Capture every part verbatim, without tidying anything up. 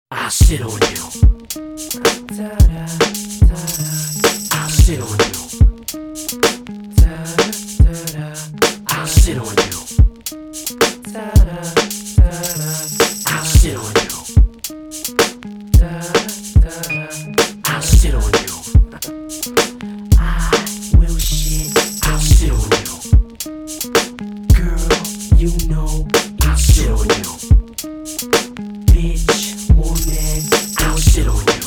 I'll sit on you. I'll sit on you. I'll sit on you. I'll sit on you. I'll sit on you. I will shit. I'll sit on you. Girl, you know I'll sit on you. Bitch, woman, I'll sit on you.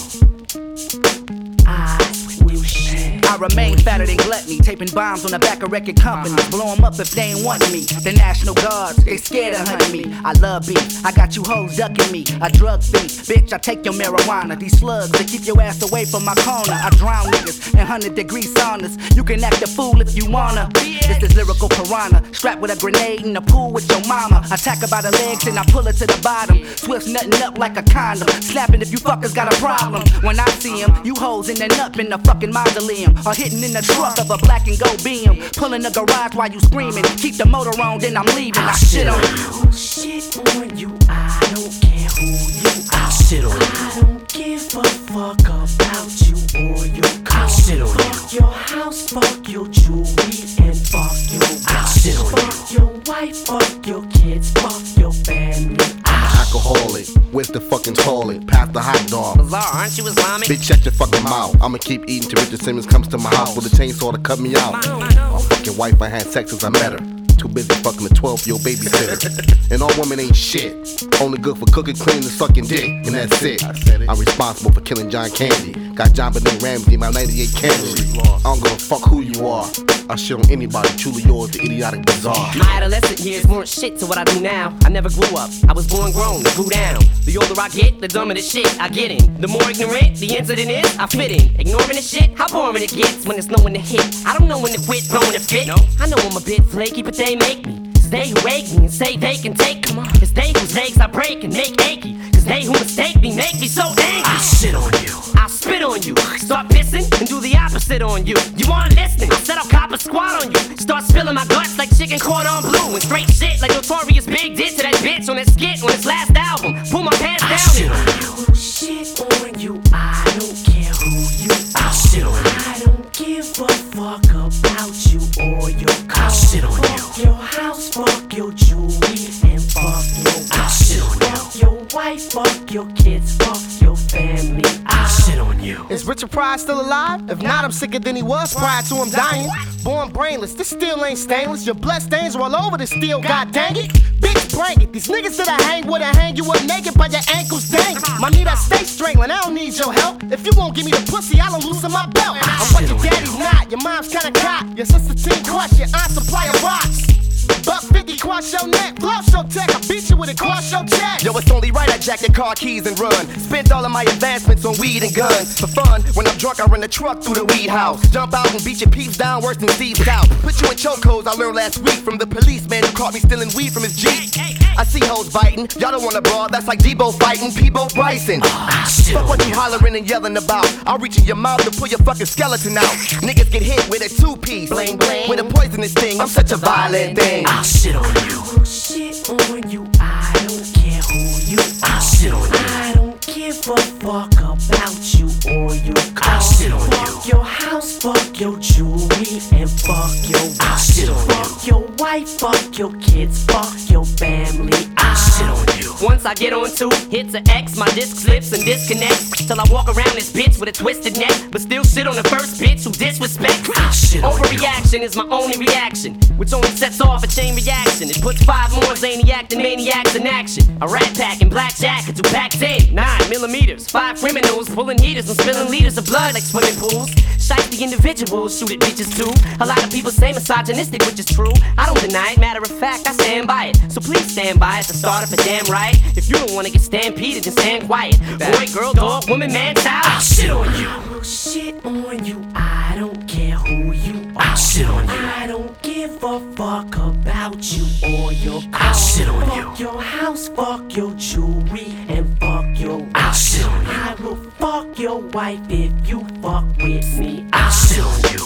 I will shit. I remain fatter than gluttony, taping bombs on the back of record companies. Blow them up if they ain't want me. The National Guards, they scared of hunting me. I love beef, I got you hoes ducking me. I drug beef, bitch, I take your marijuana. These slugs, they keep your ass away from my corner. I drown niggas in one hundred degree saunas. You can act a fool if you wanna. This is lyrical piranha, strapped with a grenade in the pool with your mama. Attack her by the legs and I pull her to the bottom. Swift nutting up like a condom, slapping if you fuckers got a problem. When I see him, you hoes in the up in the fucking mausoleum, or hitting in the truck of a black and gold beam. Pulling the garage while you screaming. Keep the motor on, then I'm leaving. I shit on you. Shit on you. I don't care who you are. I'll sit on you. I don't give a fuck about you or your car. I'll sit on you. Fuck your house, fuck your jewelry, and fuck your watch. I'll sit on you. Fuck your wife, fuck your kids, fuck your family. Alcoholic, where's the fucking toilet? Pass the hot dog. Bizarre, aren't you Islamic? Bitch, shut your fucking mouth. I'ma keep eating till Richard Simmons comes to my house with a chainsaw to cut me out. My fucking wife, I had sex since I met her. Too busy fucking a twelve-year-old babysitter. And all women ain't shit. Only good for cooking, cleaning, and sucking dick. And that's it. I'm responsible for killing John Candy. Got John Benet Ramsey, my ninety-eight Camry. I don't give a fuck who you are. I'll shit on anybody, truly yours, the idiotic bizarre. My adolescent years weren't shit to what I do now. I never grew up, I was born grown, grew down. The older I get, the dumber the shit I get in. The more ignorant the incident is, I fit in. Ignoring the shit, how boring it gets when there's no one to hit. I don't know when to quit, throwing a fit. No. I know I'm a bit flaky, but they make me. It's they who wake me and say they can take me. It's they whose legs I break and make achy. Cause they who mistake me make me so angry. I'll sit on you. I'll spit on you. Start pissing and do the opposite on you. You aren't listening, I said I'll cop a squat on you. Start spilling my guts like chicken cordon bleu. And straight shit like Notorious Big did to that bitch on that skit on his last album. Pull my pants I'll down sit and on you. Shit on you. I don't care who you are. I'll sit on you. I don't give a fuck about you or your car. I'll sit on you. Fuck your house, fuck your jewelry, and fuck your watch. I'll sit on you. Fuck your wife, fuck your kids, fuck your family. I'll sit on you. Is Richard Pryor still alive? If not, I'm sicker than he was prior to him dying. Born brainless, this steel ain't stainless. Your blood stains are all over the steel, god dang it. Bitch, bring it. These niggas that I hang with, I hang you up naked by your ankles dangling. My need I stay strangling, I don't need your help. If you won't give me the pussy, I'll loosen my belt. I'm what your daddy's not, your mom's kinda cock. Your sister teen crush, your aunt supply of rocks. Buck fifty, cross your neck, floss your tech. I beat you with it, cross your chest. Yo, it's only right I jack your car keys and run. Spent all of my advancements on weed and guns. For fun, when I'm drunk, I run the truck through the weed house. Jump out and beat your peeps down worse than Steve Stout. Put you in chokeholds I learned last week from the policeman who caught me stealing weed from his Jeep. I see hoes biting, y'all don't want a broad, that's like Debo fighting Peebo Bryson. Fuck what you hollering and yelling about. I'll reach in your mouth to pull your fucking skeleton out. Niggas get hit with a two-piece, bling bling, with a poisonous thing. I'm such a violent thing. I'll sit on you. Shit on you. I don't care who you are. I'll sit on you. I don't give a fuck about you or your car. I'll sit on you. Fuck your house, fuck your jewelry, and fuck your watch. I'll sit on you. Fuck your wife, fuck your kids, fuck your family. I'll sit on you. once I get on two, hits an X, my disc slips and disconnects. Till I walk around this bitch with a twisted neck, but still sit on the first bitch who disrespect. Overreaction is my only reaction, which only sets off a chain reaction. It puts five more zany acting maniacs in action. A rat pack in black jackets who packed in nine millimeters. Five criminals pulling heaters and spilling liters of blood like swimming pools. Shifty individuals shoot at bitches too. A lot of people say misogynistic, which is true. I don't deny it, matter of fact, I stand by it. So please stand by it to start up a damn riot. If you don't wanna get stampeded, then stand quiet. Boy, girl, dog, woman, man, child, I'll shit on you. I will shit on you. I don't care who you are. I'll shit on you. I don't give a fuck about you or your car. I'll shit on you. Fuck your house, fuck your jewelry, and fuck your watch. I'll shit on you. I will fuck your wife if you fuck with me. I'll shit on you.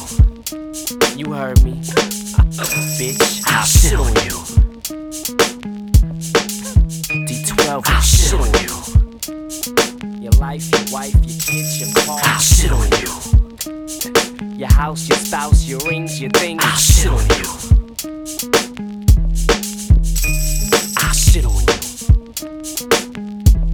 You heard me, bitch. I'll shit on you. D twelve, I'll shit on you. life, your wife, your kids, your car. I'll shit on you. Your house, your spouse, your rings, your things. I'll shit on you. I'll shit on you.